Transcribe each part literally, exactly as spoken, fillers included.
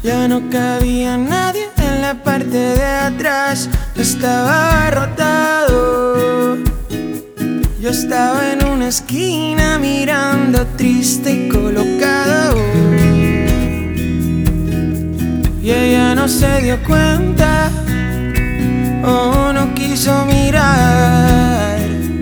Ya no cabía nadie en la parte de atrás. Estaba abarrotado. Yo estaba en una esquina mirando triste y colocado. Y ella no se dio cuenta o no quiso mirar.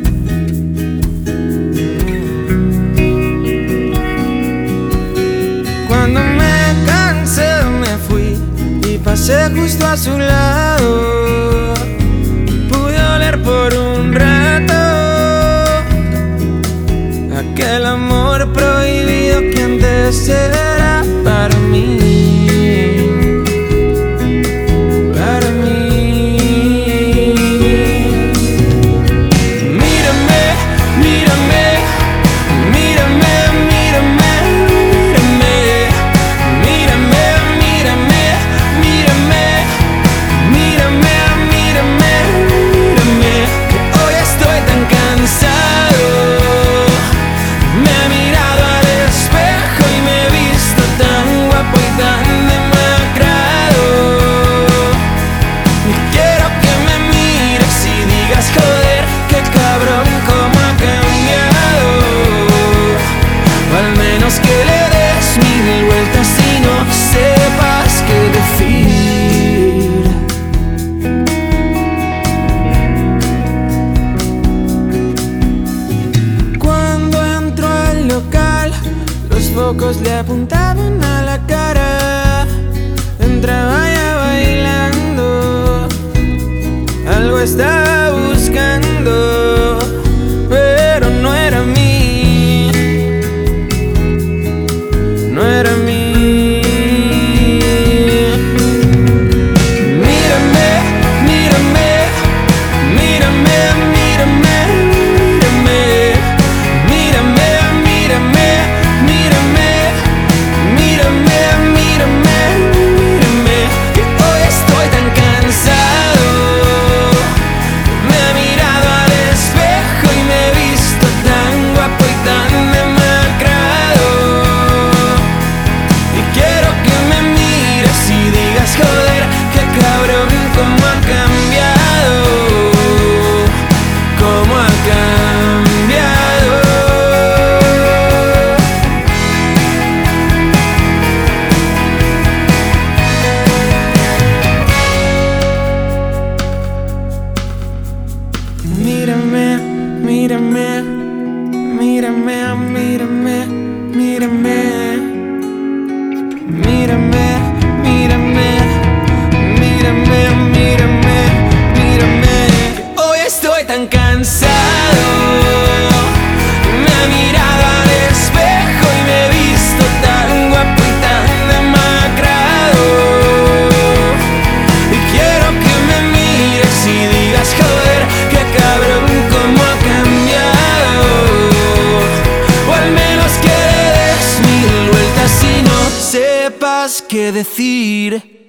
Cuando me cansé me fui y pasé justo a su lado. Pude oler por un rato aquel amor prohibido que antes era para mí. Para mí. Mírame, mírame, mírame, mírame, mírame, mírame, mírame, mírame, mírame, mírame, mírame, que hoy estoy tan cansado. Me he mirado al espejo y me he visto tan guapo y tan demacrado. Y quiero que me mires y digas, joder, qué cabrón, cómo ha cambiado. O al menos que le des mil vueltas y no sepas qué decir. Cuando entró al local, los focos le apuntaban a la cara. Entraba ya bailando, algo estaba buscando, pero no era a mí, no era a mí. Mírame, mírame, mírame, mírame, mírame, mírame, mírame, mírame, mírame, mírame, mírame, que hoy estoy tan cansado. Me he mirado al espejo y me he visto tan guapo y tan demacrado. Y quiero que me mires y digas, joder, qué cabrón, cómo ha cambiado, cómo ha cambiado. Mírame, mírame, mírame, mírame, mírame, mírame, mírame, mírame, mírame, mírame, que hoy estoy tan cansado. Me he mirado al espejo y me he visto tan guapo y tan demacrado. Y quiero que me mires y digas, joder, qué cabrón, cómo ha cambiado. O al menos que le des mil vueltas y no sepas qué decir.